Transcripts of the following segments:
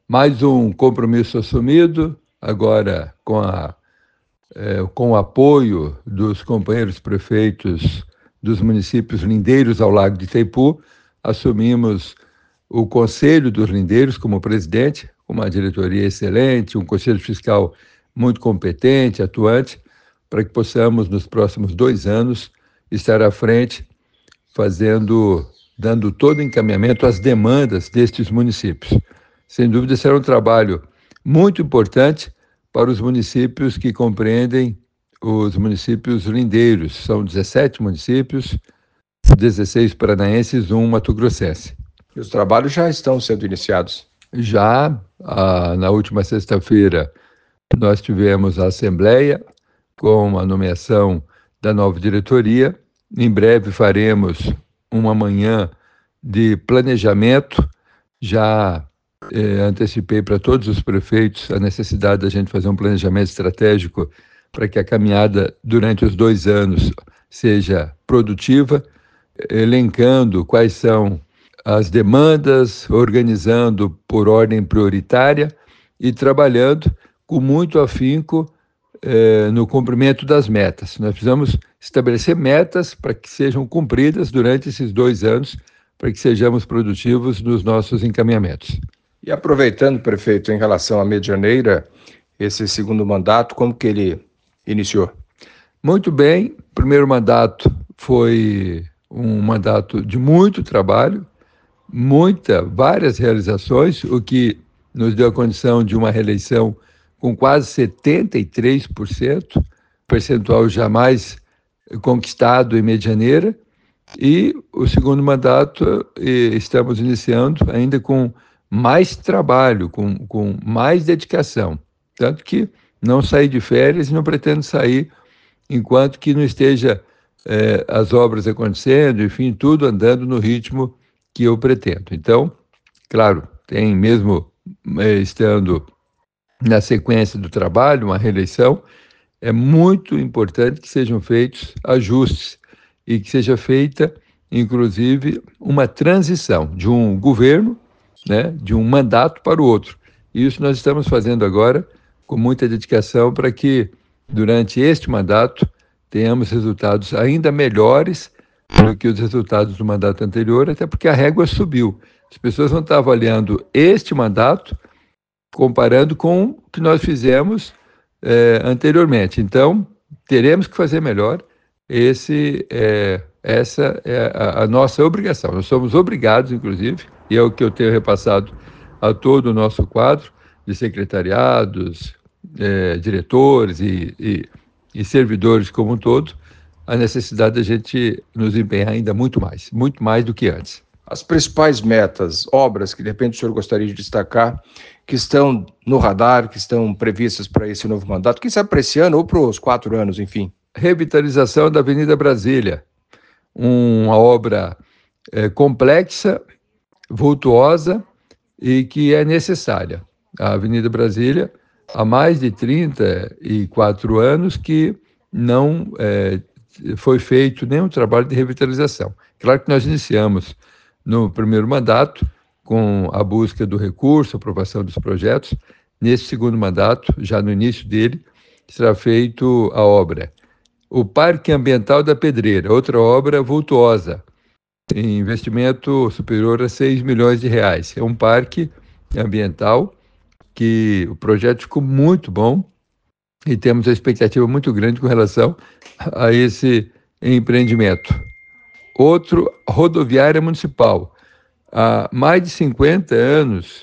Mais um compromisso assumido, agora com o apoio dos companheiros prefeitos dos municípios lindeiros ao Lago de Itaipu, assumimos o Conselho dos Lindeiros como presidente, com uma diretoria excelente, um conselho fiscal muito competente, atuante, para que possamos, nos próximos 2 anos, estar à frente, dando todo o encaminhamento às demandas destes municípios. Sem dúvida, será um trabalho muito importante para os municípios que compreendem os municípios lindeiros. São 17 municípios, 16 paranaenses, 1 mato-grossense. E os trabalhos já estão sendo iniciados? Já, na última sexta-feira, nós tivemos a assembleia com a nomeação da nova diretoria. Em breve faremos uma manhã de planejamento. Já antecipei para todos os prefeitos a necessidade da gente fazer um planejamento estratégico para que a caminhada durante os 2 anos seja produtiva, elencando quais são as demandas, organizando por ordem prioritária e trabalhando com muito afinco no cumprimento das metas. Nós precisamos estabelecer metas para que sejam cumpridas durante esses 2 anos, para que sejamos produtivos nos nossos encaminhamentos. E aproveitando, prefeito, em relação à Medianeira, esse segundo mandato, como que ele iniciou? Muito bem, o primeiro mandato foi um mandato de muito trabalho, várias realizações, o que nos deu a condição de uma reeleição com quase 73%, percentual jamais conquistado em Medianeira, e o segundo mandato estamos iniciando ainda com mais trabalho, com mais dedicação, tanto que não saí de férias e não pretendo sair enquanto que não esteja as obras acontecendo, enfim, tudo andando no ritmo que eu pretendo. Então, claro, tem mesmo estando na sequência do trabalho, uma reeleição, é muito importante que sejam feitos ajustes e que seja feita, inclusive, uma transição de um governo, de um mandato para o outro. E isso nós estamos fazendo agora com muita dedicação para que, durante este mandato, tenhamos resultados ainda melhores do que os resultados do mandato anterior, até porque a régua subiu. As pessoas não estão avaliando este mandato comparando com o que nós fizemos anteriormente. Então, teremos que fazer melhor. Essa é a nossa obrigação. Nós somos obrigados, inclusive, e é o que eu tenho repassado a todo o nosso quadro de secretariados, diretores e servidores como um todo, a necessidade da gente nos empenhar ainda muito mais do que antes. As principais metas, obras que de repente o senhor gostaria de destacar, que estão no radar, que estão previstas para esse novo mandato, quem sabe para esse ano ou para os 4 anos, enfim? Revitalização da Avenida Brasília, uma obra complexa, vultuosa e que é necessária. A Avenida Brasília, há mais de 34 anos que não foi feito nenhum trabalho de revitalização. Claro que nós iniciamos no primeiro mandato com a busca do recurso, aprovação dos projetos. Nesse segundo mandato, já no início dele, será feito a obra. O Parque Ambiental da Pedreira, outra obra vultuosa, em investimento superior a 6 milhões de reais. É um parque ambiental que o projeto ficou muito bom e temos uma expectativa muito grande com relação a esse empreendimento. Outro, rodoviária municipal. Há mais de 50 anos,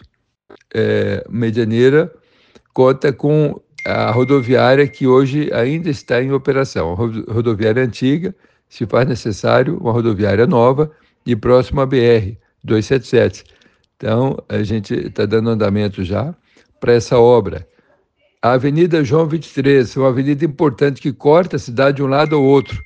Medianeira conta com a rodoviária que hoje ainda está em operação. A rodoviária antiga, se faz necessário uma rodoviária nova e próxima à BR-277. Então, a gente está dando andamento já para essa obra. A Avenida João 23, uma avenida importante que corta a cidade de um lado ao outro.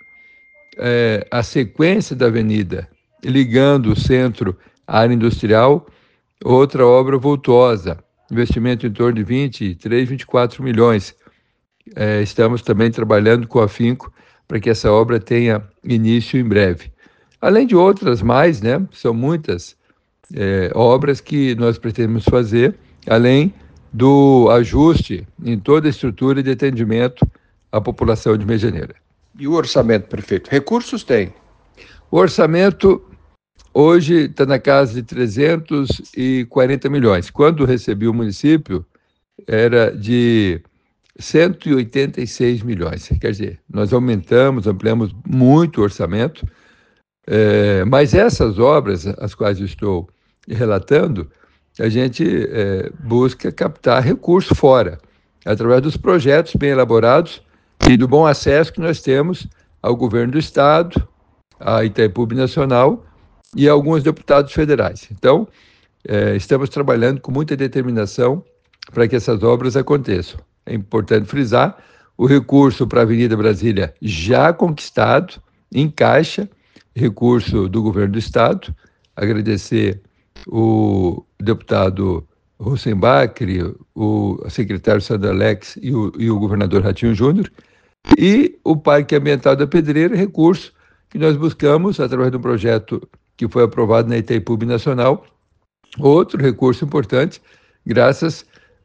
A sequência da avenida, ligando o centro à área industrial, outra obra vultuosa, investimento em torno de 23, 24 milhões. Estamos também trabalhando com afinco para que essa obra tenha início em breve. Além de outras mais, são muitas obras que nós pretendemos fazer além do ajuste em toda a estrutura de atendimento à população de Medianeira. E o orçamento, prefeito? Recursos tem? O orçamento hoje está na casa de 340 milhões. Quando recebi o município, era de 186 milhões. Quer dizer, nós ampliamos muito o orçamento, mas essas obras, as quais eu estou relatando, a gente busca captar recurso fora, através dos projetos bem elaborados e do bom acesso que nós temos ao governo do Estado, à Itaipu Binacional e a alguns deputados federais. Então, estamos trabalhando com muita determinação para que essas obras aconteçam. É importante frisar, o recurso para a Avenida Brasília já conquistado, em caixa, recurso do governo do Estado, agradecer o deputado Rosenbach, o secretário Sandro Alex e o governador Ratinho Júnior, e o Parque Ambiental da Pedreira, recurso que nós buscamos através de um projeto que foi aprovado na Itaipu Binacional, outro recurso importante, graças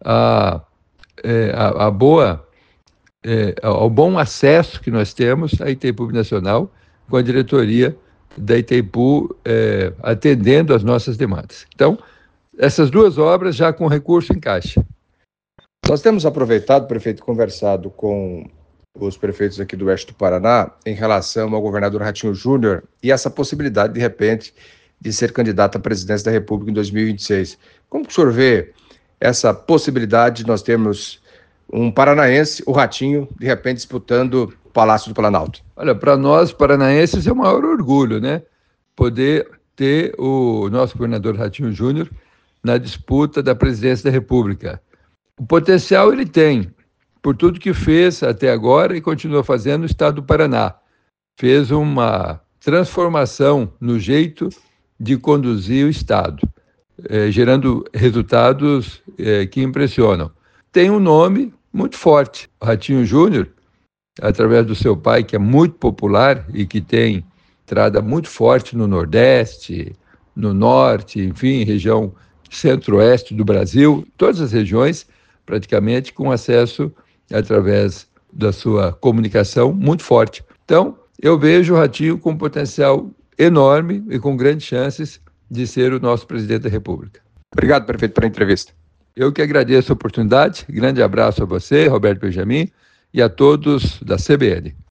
ao bom acesso que nós temos à Itaipu Binacional, com a diretoria da Itaipu atendendo às nossas demandas. Então, essas duas obras já com recurso em caixa. Nós temos aproveitado, prefeito, conversado com os prefeitos aqui do oeste do Paraná em relação ao governador Ratinho Júnior e essa possibilidade, de repente, de ser candidato à presidência da República em 2026. Como que o senhor vê essa possibilidade de nós termos um paranaense, o Ratinho, de repente disputando o Palácio do Planalto? Olha, para nós paranaenses é o maior orgulho, né? Poder ter o nosso governador Ratinho Júnior na disputa da presidência da República. O potencial ele tem, por tudo que fez até agora e continua fazendo no estado do Paraná. Fez uma transformação no jeito de conduzir o estado, gerando resultados que impressionam. Tem um nome muito forte. O Ratinho Júnior, através do seu pai, que é muito popular e que tem entrada muito forte no Nordeste, no Norte, enfim, região Centro-Oeste do Brasil, todas as regiões, praticamente, com acesso através da sua comunicação muito forte. Então, eu vejo o Ratinho com um potencial enorme e com grandes chances de ser o nosso presidente da República. Obrigado, prefeito, pela entrevista. Eu que agradeço a oportunidade. Grande abraço a você, Roberto Benjamin, e a todos da CBN.